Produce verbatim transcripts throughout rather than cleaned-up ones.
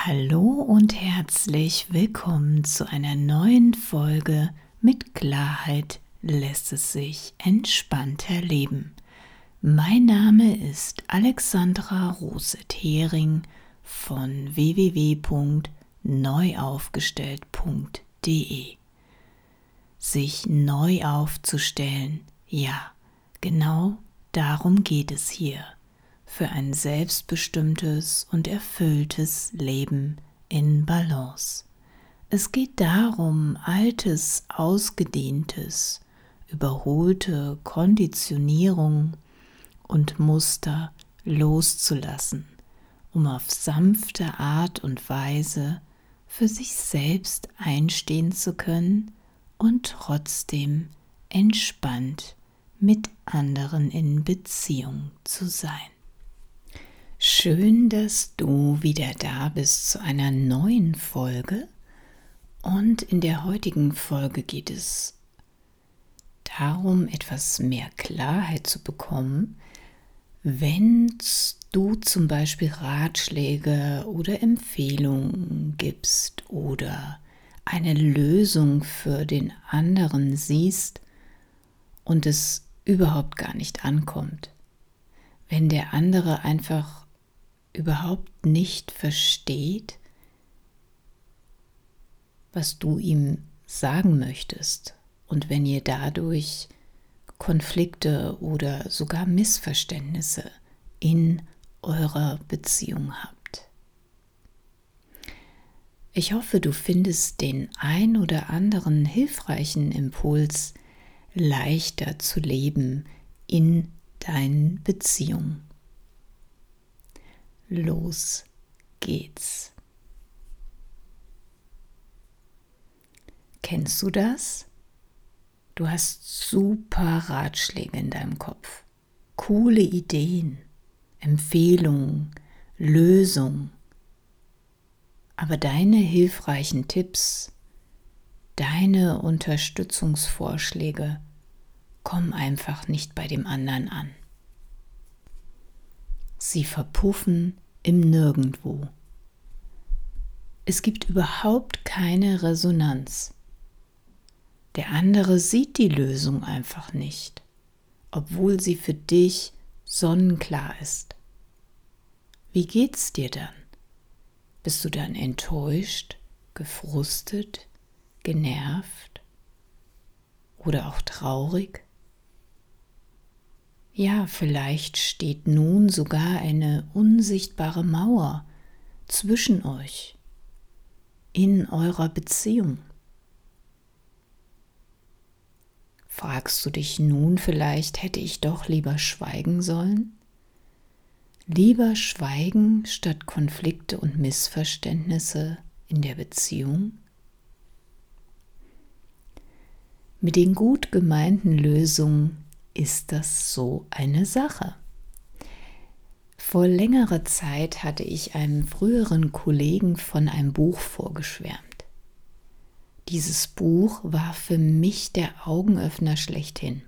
Hallo und herzlich willkommen zu einer neuen Folge Mit Klarheit lässt es sich entspannter leben. Mein Name ist Alexandra Rose-Thering von w w w punkt neuaufgestellt punkt de. Sich neu aufzustellen, ja, genau darum geht es hier. Für ein selbstbestimmtes und erfülltes Leben in Balance. Es geht darum, altes, ausgedehntes, überholte Konditionierung und Muster loszulassen, um auf sanfte Art und Weise für sich selbst einstehen zu können und trotzdem entspannt mit anderen in Beziehung zu sein. Schön, dass du wieder da bist zu einer neuen Folge, und in der heutigen Folge geht es darum, etwas mehr Klarheit zu bekommen, wenn du zum Beispiel Ratschläge oder Empfehlungen gibst oder eine Lösung für den anderen siehst und es überhaupt gar nicht ankommt. Wenn der andere einfach überhaupt nicht versteht, was du ihm sagen möchtest, und wenn ihr dadurch Konflikte oder sogar Missverständnisse in eurer Beziehung habt. Ich hoffe, du findest den ein oder anderen hilfreichen Impuls, leichter zu leben in deinen Beziehungen. Los geht's. Kennst du das? Du hast super Ratschläge in deinem Kopf, coole Ideen, Empfehlungen, Lösungen. Aber deine hilfreichen Tipps, deine Unterstützungsvorschläge kommen einfach nicht bei dem anderen an. Sie verpuffen im Nirgendwo. Es gibt überhaupt keine Resonanz. Der andere sieht die Lösung einfach nicht, obwohl sie für dich sonnenklar ist. Wie geht's dir dann? Bist du dann enttäuscht, gefrustet, genervt oder auch traurig? Ja, vielleicht steht nun sogar eine unsichtbare Mauer zwischen euch, in eurer Beziehung. Fragst du dich nun vielleicht, hätte ich doch lieber schweigen sollen? Lieber schweigen statt Konflikte und Missverständnisse in der Beziehung? Mit den gut gemeinten Lösungen ist das so eine Sache. Vor längerer Zeit hatte ich einem früheren Kollegen von einem Buch vorgeschwärmt. Dieses Buch war für mich der Augenöffner schlechthin.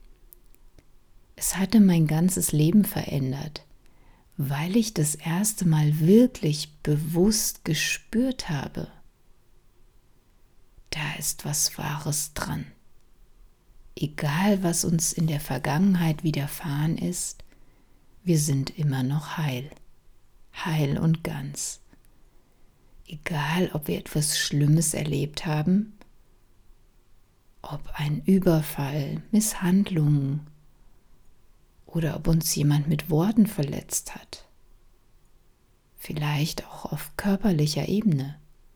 Es hatte mein ganzes Leben verändert, weil ich das erste Mal wirklich bewusst gespürt habe, da ist was Wahres dran. Egal, was uns in der Vergangenheit widerfahren ist, wir sind immer noch heil, heil und ganz. Egal, ob wir etwas Schlimmes erlebt haben, ob ein Überfall, Misshandlungen oder ob uns jemand mit Worten verletzt hat, vielleicht auch auf körperlicher Ebene.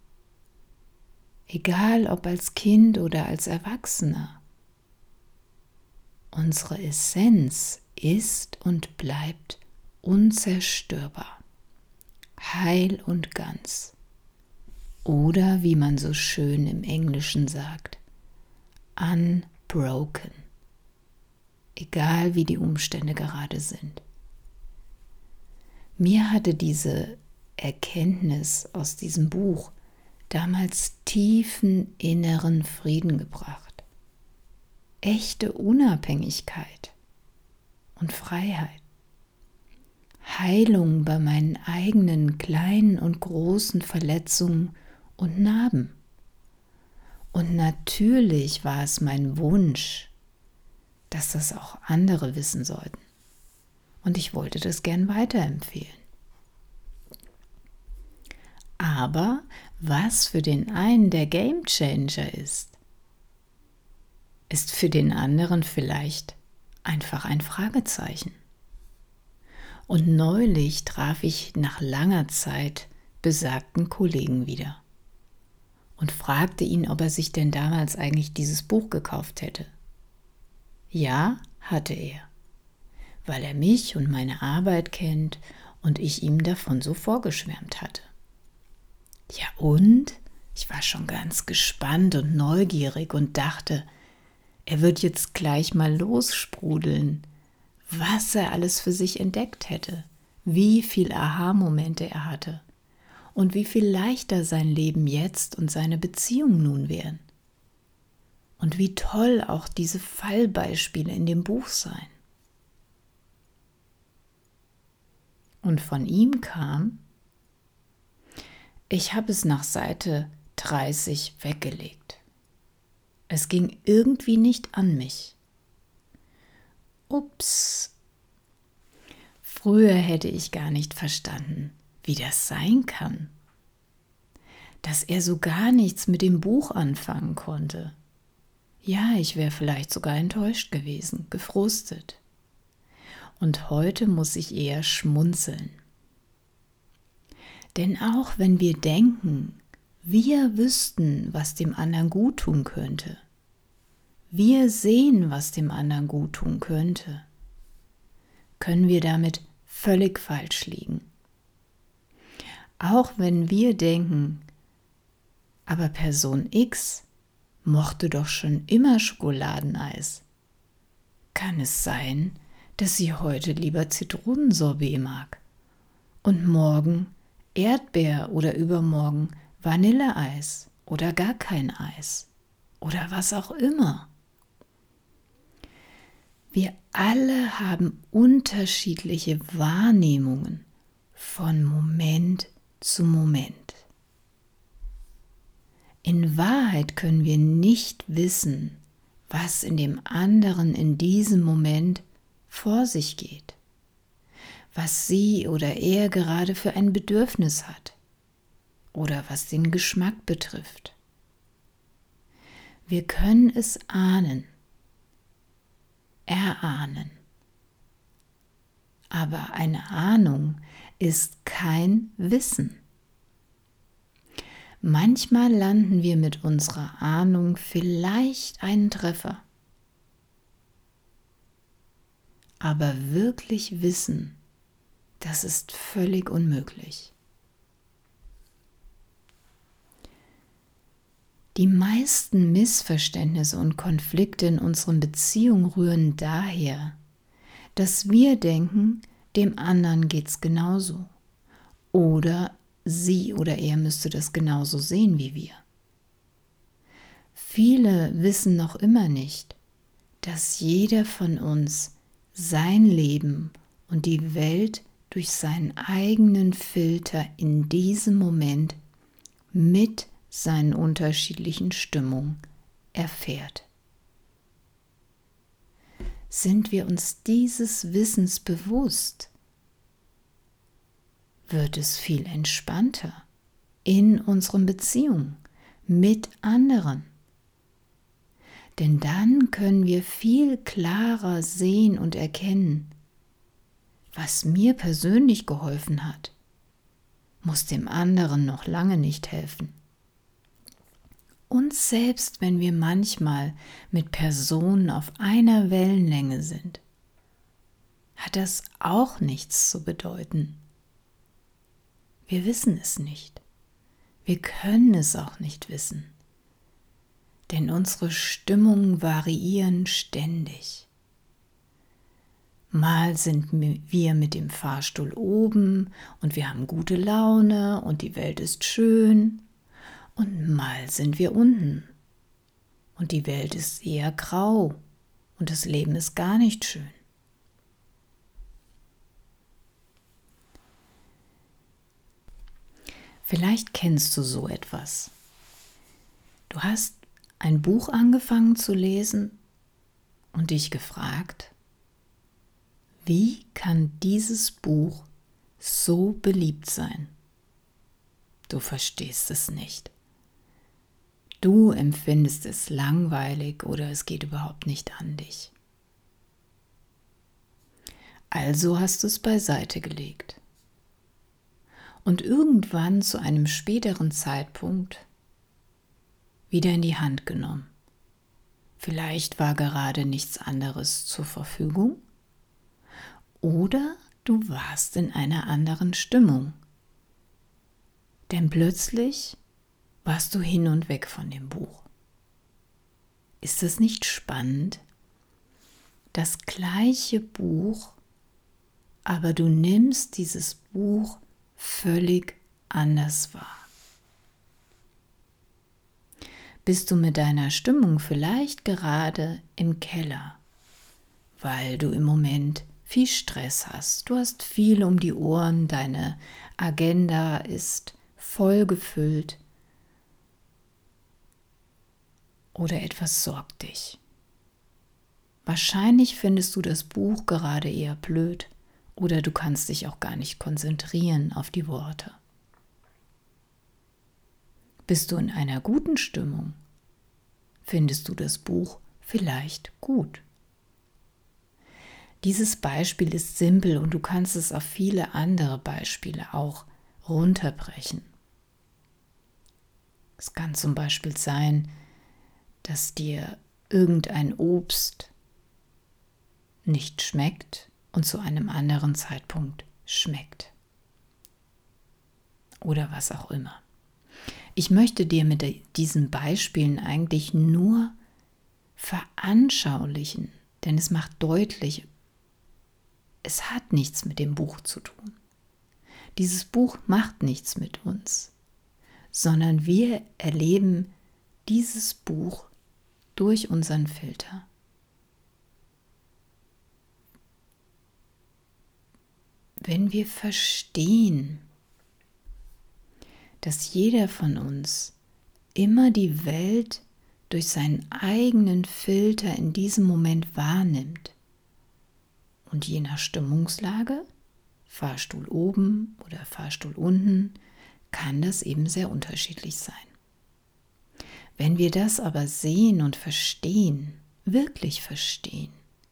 Egal, ob als Kind oder als Erwachsener. Unsere Essenz ist und bleibt unzerstörbar, heil und ganz. Oder wie man so schön im Englischen sagt, unbroken. Egal wie die Umstände gerade sind. Mir hatte diese Erkenntnis aus diesem Buch damals tiefen inneren Frieden gebracht. Echte Unabhängigkeit und Freiheit. Heilung bei meinen eigenen kleinen und großen Verletzungen und Narben. Und natürlich war es mein Wunsch, dass das auch andere wissen sollten. Und ich wollte das gern weiterempfehlen. Aber was für den einen der Gamechanger ist, ist für den anderen vielleicht einfach ein Fragezeichen. Und neulich traf ich nach langer Zeit besagten Kollegen wieder und fragte ihn, ob er sich denn damals eigentlich dieses Buch gekauft hätte. Ja, hatte er, weil er mich und meine Arbeit kennt und ich ihm davon so vorgeschwärmt hatte. Ja und? Ich war schon ganz gespannt und neugierig und dachte, er wird jetzt gleich mal lossprudeln, was er alles für sich entdeckt hätte, wie viel Aha-Momente er hatte und wie viel leichter sein Leben jetzt und seine Beziehung nun wären. Und wie toll auch diese Fallbeispiele in dem Buch seien. Und von ihm kam: Ich habe es nach Seite dreißig weggelegt. Es ging irgendwie nicht an mich. Ups. Früher hätte ich gar nicht verstanden, wie das sein kann. Dass er so gar nichts mit dem Buch anfangen konnte. Ja, ich wäre vielleicht sogar enttäuscht gewesen, gefrustet. Und heute muss ich eher schmunzeln. Denn auch wenn wir denken, wir wüssten, was dem anderen gut tun könnte, wir sehen, was dem anderen gut tun könnte, können wir damit völlig falsch liegen. Auch wenn wir denken, aber Person X mochte doch schon immer Schokoladeneis, kann es sein, dass sie heute lieber Zitronensorbet mag und morgen Erdbeer oder übermorgen Vanilleeis oder gar kein Eis oder was auch immer. Wir alle haben unterschiedliche Wahrnehmungen von Moment zu Moment. In Wahrheit können wir nicht wissen, was in dem anderen in diesem Moment vor sich geht, was sie oder er gerade für ein Bedürfnis hat oder was den Geschmack betrifft. Wir können es ahnen, erahnen. Aber eine Ahnung ist kein Wissen. Manchmal landen wir mit unserer Ahnung vielleicht einen Treffer. Aber wirklich wissen, das ist völlig unmöglich. Die meisten Missverständnisse und Konflikte in unseren Beziehungen rühren daher, dass wir denken, dem anderen geht's genauso. Oder sie oder er müsste das genauso sehen wie wir. Viele wissen noch immer nicht, dass jeder von uns sein Leben und die Welt durch seinen eigenen Filter in diesem Moment mit seinen unterschiedlichen Stimmungen erfährt. Sind wir uns dieses Wissens bewusst, wird es viel entspannter in unseren Beziehungen mit anderen. Denn dann können wir viel klarer sehen und erkennen, was mir persönlich geholfen hat, muss dem anderen noch lange nicht helfen. Und selbst wenn wir manchmal mit Personen auf einer Wellenlänge sind, hat das auch nichts zu bedeuten. Wir wissen es nicht. Wir können es auch nicht wissen. Denn unsere Stimmungen variieren ständig. Mal sind wir mit dem Fahrstuhl oben und wir haben gute Laune und die Welt ist schön. Und mal sind wir unten und die Welt ist eher grau und das Leben ist gar nicht schön. Vielleicht kennst du so etwas. Du hast ein Buch angefangen zu lesen und dich gefragt, wie kann dieses Buch so beliebt sein? Du verstehst es nicht. Du empfindest es langweilig oder es geht überhaupt nicht an dich. Also hast du es beiseite gelegt. Und irgendwann zu einem späteren Zeitpunkt wieder in die Hand genommen. Vielleicht war gerade nichts anderes zur Verfügung oder du warst in einer anderen Stimmung. Denn plötzlich warst du hin und weg von dem Buch. Ist es nicht spannend? Das gleiche Buch, aber du nimmst dieses Buch völlig anders wahr. Bist du mit deiner Stimmung vielleicht gerade im Keller, weil du im Moment viel Stress hast. Du hast viel um die Ohren, deine Agenda ist voll gefüllt oder etwas sorgt dich. Wahrscheinlich findest du das Buch gerade eher blöd oder du kannst dich auch gar nicht konzentrieren auf die Worte. Bist du in einer guten Stimmung, findest du das Buch vielleicht gut. Dieses Beispiel ist simpel und du kannst es auf viele andere Beispiele auch runterbrechen. Es kann zum Beispiel sein, dass dir irgendein Obst nicht schmeckt und zu einem anderen Zeitpunkt schmeckt. Oder was auch immer. Ich möchte dir mit diesen Beispielen eigentlich nur veranschaulichen, denn es macht deutlich, es hat nichts mit dem Buch zu tun. Dieses Buch macht nichts mit uns, sondern wir erleben dieses Buch durch unseren Filter. Wenn wir verstehen, dass jeder von uns immer die Welt durch seinen eigenen Filter in diesem Moment wahrnimmt und je nach Stimmungslage, Fahrstuhl oben oder Fahrstuhl unten, kann das eben sehr unterschiedlich sein. Wenn wir das aber sehen und verstehen, wirklich verstehen,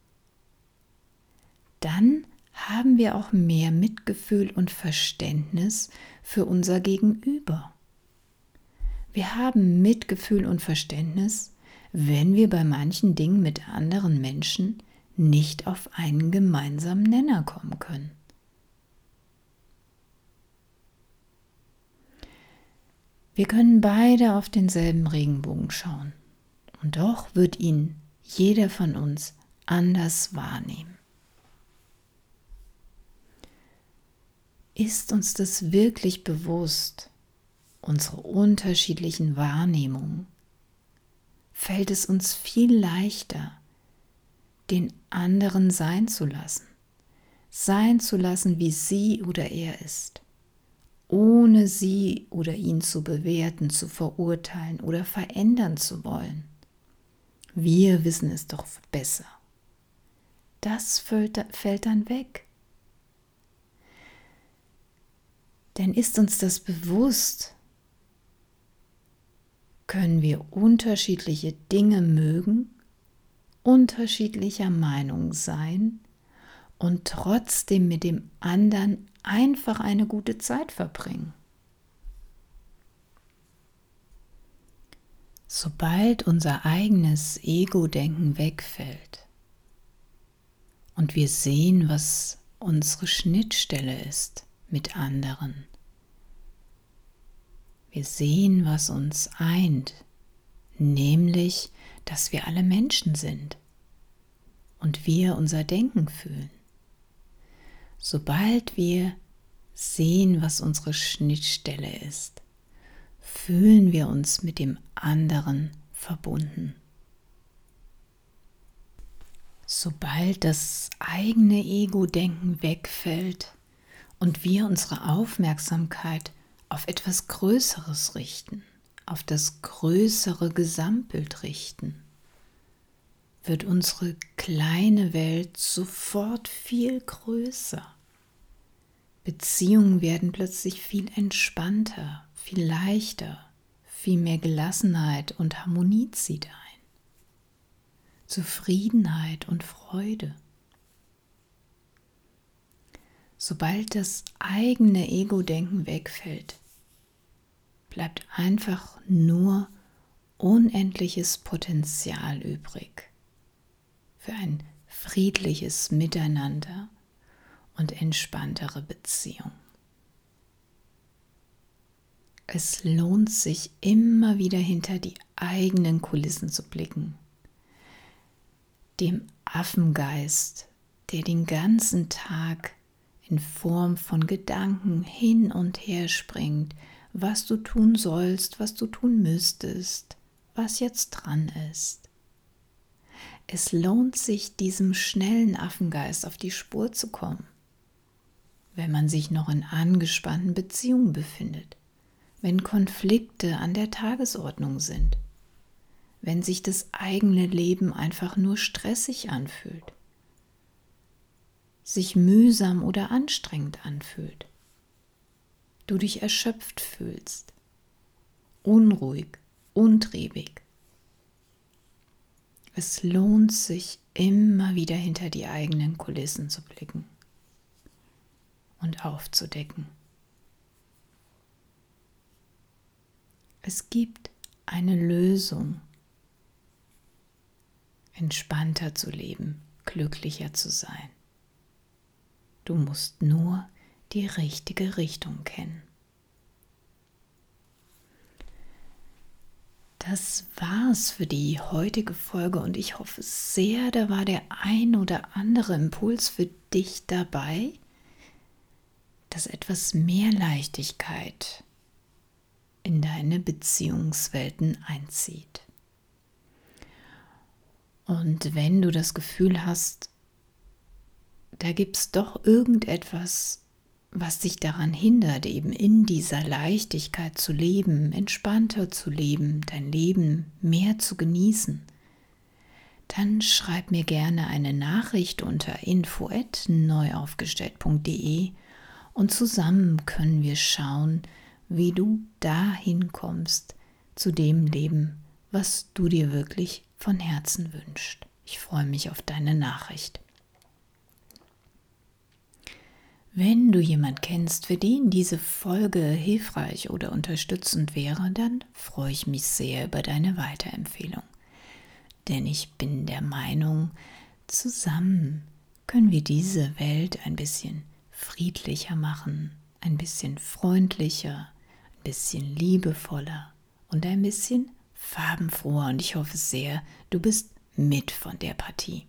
dann haben wir auch mehr Mitgefühl und Verständnis für unser Gegenüber. Wir haben Mitgefühl und Verständnis, wenn wir bei manchen Dingen mit anderen Menschen nicht auf einen gemeinsamen Nenner kommen können. Wir können beide auf denselben Regenbogen schauen und doch wird ihn jeder von uns anders wahrnehmen. Ist uns das wirklich bewusst, unsere unterschiedlichen Wahrnehmungen? Fällt es uns viel leichter, den anderen sein zu lassen, sein zu lassen, wie sie oder er ist, ohne sie oder ihn zu bewerten, zu verurteilen oder verändern zu wollen. Wir wissen es doch besser. Das fällt, fällt dann weg. Denn ist uns das bewusst, können wir unterschiedliche Dinge mögen, unterschiedlicher Meinung sein und trotzdem mit dem anderen einfach eine gute Zeit verbringen. Sobald unser eigenes Ego-Denken wegfällt und wir sehen, was unsere Schnittstelle ist mit anderen, wir sehen, was uns eint, nämlich, dass wir alle Menschen sind und wir unser Denken fühlen. Sobald wir sehen, was unsere Schnittstelle ist, fühlen wir uns mit dem anderen verbunden. Sobald das eigene Ego-Denken wegfällt und wir unsere Aufmerksamkeit auf etwas Größeres richten, auf das größere Gesamtbild richten, wird unsere kleine Welt sofort viel größer. Beziehungen werden plötzlich viel entspannter, viel leichter, viel mehr Gelassenheit und Harmonie zieht ein. Zufriedenheit und Freude. Sobald das eigene Ego-Denken wegfällt, bleibt einfach nur unendliches Potenzial übrig für ein friedliches Miteinander und entspanntere Beziehung. Es lohnt sich immer wieder hinter die eigenen Kulissen zu blicken. Dem Affengeist, der den ganzen Tag in Form von Gedanken hin und her springt, was du tun sollst, was du tun müsstest, was jetzt dran ist. Es lohnt sich, diesem schnellen Affengeist auf die Spur zu kommen, wenn man sich noch in angespannten Beziehungen befindet, wenn Konflikte an der Tagesordnung sind, wenn sich das eigene Leben einfach nur stressig anfühlt, sich mühsam oder anstrengend anfühlt, du dich erschöpft fühlst, unruhig, untriebig. Es lohnt sich, immer wieder hinter die eigenen Kulissen zu blicken und aufzudecken. Es gibt eine Lösung, entspannter zu leben, glücklicher zu sein. Du musst nur die richtige Richtung kennen. Das war's für die heutige Folge und ich hoffe sehr, da war der ein oder andere Impuls für dich dabei, dass etwas mehr Leichtigkeit in deine Beziehungswelten einzieht. Und wenn du das Gefühl hast, da gibt es doch irgendetwas, was dich daran hindert, eben in dieser Leichtigkeit zu leben, entspannter zu leben, dein Leben mehr zu genießen, dann schreib mir gerne eine Nachricht unter info at neuaufgestellt punkt de und zusammen können wir schauen, wie du dahin kommst zu dem Leben, was du dir wirklich von Herzen wünschst. Ich freue mich auf deine Nachricht. Wenn du jemand kennst, für den diese Folge hilfreich oder unterstützend wäre, dann freue ich mich sehr über deine Weiterempfehlung. Denn ich bin der Meinung, zusammen können wir diese Welt ein bisschen friedlicher machen, ein bisschen freundlicher, ein bisschen liebevoller und ein bisschen farbenfroher. Und ich hoffe sehr, du bist mit von der Partie.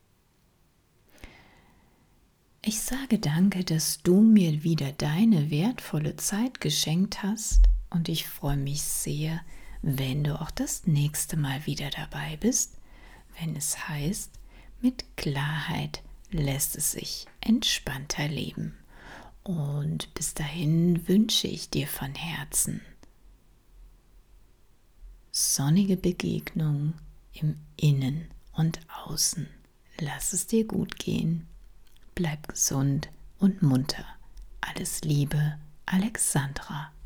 Ich sage danke, dass du mir wieder deine wertvolle Zeit geschenkt hast und ich freue mich sehr, wenn du auch das nächste Mal wieder dabei bist, wenn es heißt, mit Klarheit lässt es sich entspannter leben. Und bis dahin wünsche ich dir von Herzen sonnige Begegnungen im Innen und Außen. Lass es dir gut gehen. Bleib gesund und munter. Alles Liebe, Alexandra.